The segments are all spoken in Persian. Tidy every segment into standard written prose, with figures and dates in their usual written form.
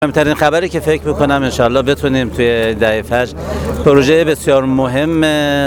مهمترین خبری که فکر میکنم انشالله بتونیم توی دهه فجر پروژه بسیار مهم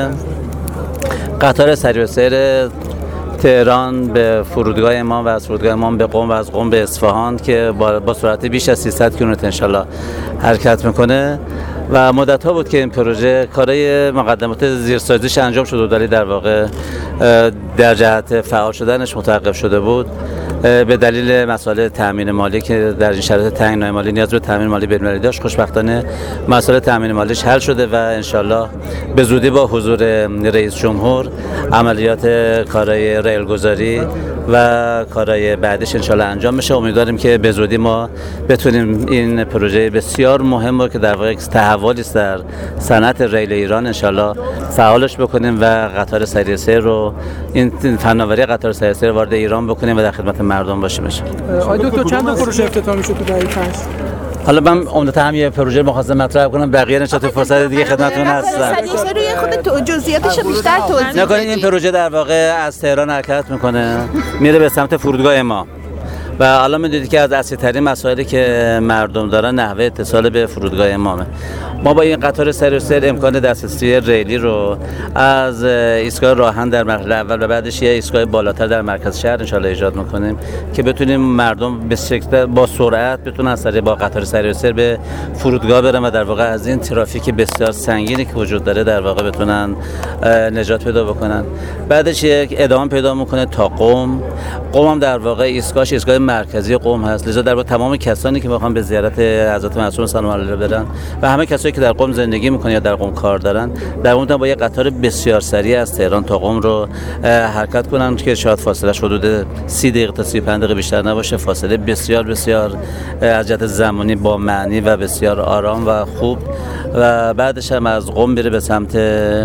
قطار سریع السیر تهران به فرودگاه امام و از فرودگاه امام به قم و از قم به اصفهان که با سرعت بیش از 300 کیلومتر انشالله حرکت میکنه و مدت ها بود که این پروژه کارهای مقدمات زیرسازیش انجام شده ولی در واقع در جهت فعال شدنش متوقف شده بود به دلیل مسائل تامین مالی که در این شرایط تنگنای مالی نیاز به تامین مالی بین‌المللی داشت. خوشبختانه مسائل تامین مالیش حل شده و انشالله به زودی با حضور رئیس جمهور عملیات کارهای ریلگذاری و کارهای بعدش انشالله انجام بشه. امیدواریم که به زودی ما بتونیم این پروژه بسیار مهم رو که در واقع تحولی است در صنعت ریل ایران انشالله فعالش بکنیم و قطار سریع السیر رو این فناوری قطار سریع السیر وارد ایران بکنیم و در خدمت مردم باشیم. آقای دکتر چند تا پروژه افتتاحی شد تو دهه 5؟ حالا من عمدتاً هم یه پروژه مخواستم مطرح کنم، بقیه نشه تو فرصت دیگه خدمتتون هستم. روی خود جزئیاتش بیشتر توضیح نکنید. این پروژه در واقع از تهران حرکت میکنه میره به سمت فرودگاه امام و الان می‌دونید که از اصلی‌ترین مسائلی که مردم دارن نحوه اتصال به فرودگاه امامه. ما با این قطار سریع السیر امکان دسترسی ریلی رو از ایستگاه راهن در مرحله اول و بعدش یه ایستگاه بالاتر در مرکز شهر انشالله ایجاد می‌کنیم که بتونیم مردم به شکل با سرعت بتونن از طریق با قطار سریع السیر به فرودگاه برن و در واقع از این ترافیک بسیار سنگینی که وجود داره در واقع بتونن نجات پیدا بکنن. بعدش یک ادامه پیدا می‌کنه تا قم. قم هم در واقع ایستگاهش ایستگاه مرکزی قم هست، لذا در واقع تمام کسانی که میخوان به زیارت حضرت معصوم سلام علیه برن و همه کسایی که در قم زندگی میکنن یا در قم کار دارن در واقع با یک قطار بسیار سریع از تهران تا قم رو حرکت کنن که شاید فاصله حدود 30 دقیقه تا 35 دقیقه بیشتر نباشه. فاصله بسیار بسیار از جهت زمانی با معنی و بسیار آرام و خوب و بعدش هم از قم بره به سمت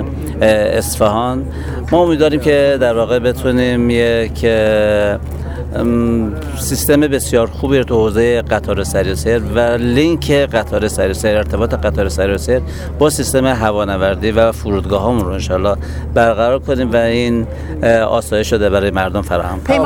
اصفهان. ما امیدواریم که در واقع بتونیم یک سیستم بسیار خوبی رو تو حوزه قطار سریع السیر و لینک قطار سریع السیر، ارتباط قطار سریع السیر با سیستم هوانوردی و فرودگاه‌هامون رو انشالله برقرار کنیم و این آسایش رو برای مردم فراهم کنیم.